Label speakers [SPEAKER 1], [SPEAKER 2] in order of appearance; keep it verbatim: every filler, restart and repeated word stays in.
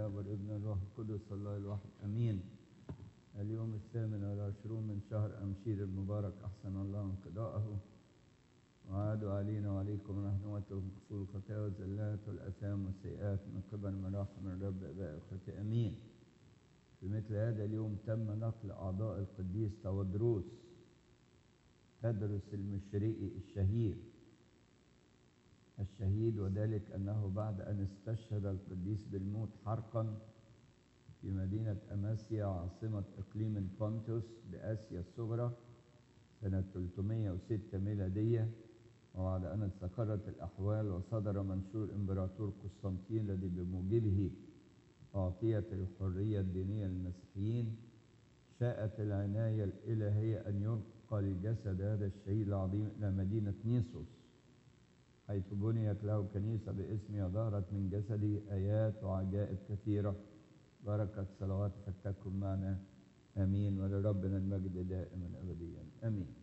[SPEAKER 1] الآب والابن والروح القدس الله الواحد أمين. اليوم الثامن والعشرون من شهر أمشير المبارك، أحسن الله انقضاءه وعادوا علينا وعليكم رحمة وقصور الخطايا والزلات والأثام والسيئات من قبل مراحم الرب أباء الخطايا أمين. في مثل هذا اليوم تم نقل أعضاء القديس تودروس تدرس المشرقي الشهير الشهيد، وذلك أنه بعد أن استشهد القديس بالموت حرقا في مدينة أماسيا عاصمة إقليم البونتوس بآسيا الصغرى سنة ثلاثمائة وستة ميلادية، وبعد أن استقرت الأحوال وصدر منشور إمبراطور قسطنطين الذي بموجبه أعطيت الحرية الدينية للمسيحيين، شاءت العناية الإلهية أن ينقل الجسد هذا الشهيد العظيم إلى مدينة نيسوس، حيث بنيت له كنيسة باسمها ظهرت من جسده آيات وعجائب كثيرة. بركة صلواتك تكن معنا آمين، ولربنا المجد دائما أبديا آمين.